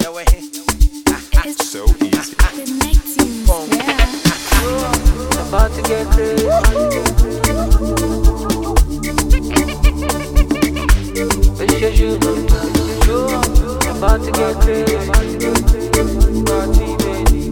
It's So easy. connecting. Yeah. About to get crazy. It's your shoe. About to get crazy. Party, baby.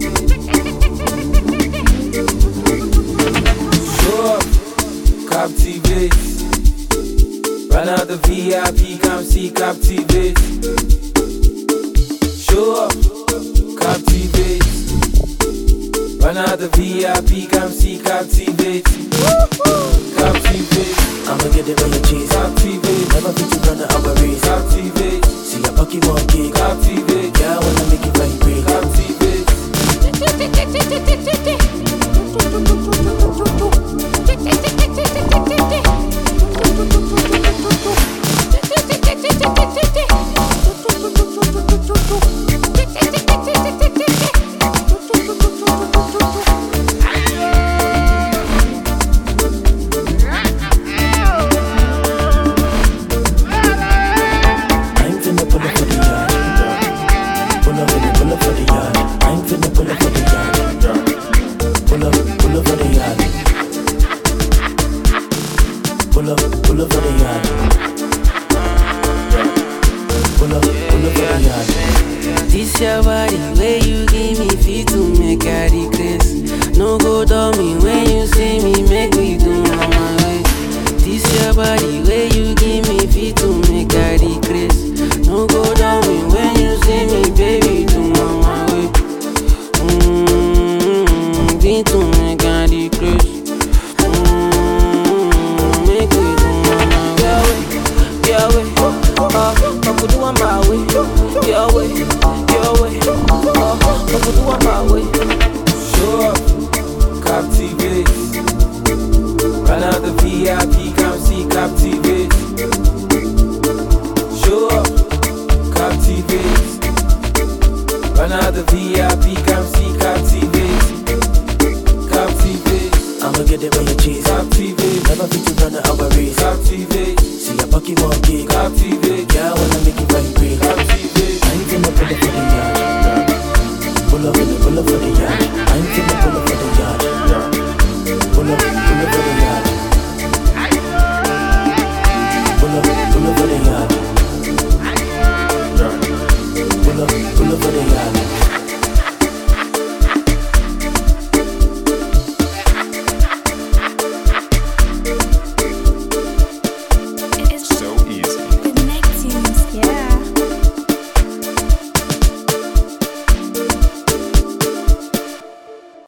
Show up, captivate. Run out the VIP, come see captivate. Show up, captivate. Run out the VIP, come see captivate. Captivate. I'ma get it when you cheese. Captivate. Never fit to run out of race. Captivate. See a Pokemon kick. Captivate. Yeah, I wanna make it vibrate. Captivate. I'm finna pull up for the yard. Pull up for the yard. I'm finna pull up for the yard. Pull up for the yard. Pull up for the yard. Pull up for the yard. This your body where you give me fit to make I regress. No go down me when you see me make me do on my way. This your body where you give me fit to make I regress. No go down me when you see me baby do on my way. Fit to make I regress. Make me do on my way. Your way, I could do on my way. Your way, I could do on my way. Show up, captivate. Run out the VIP, come see captivate. Show up, captivate. Run out the VIP, come see captivate. Captivate. I'ma get it when you cheese. Captivate. Never fit to run out of race. Captivate. See a Pokemon kick. Captivate.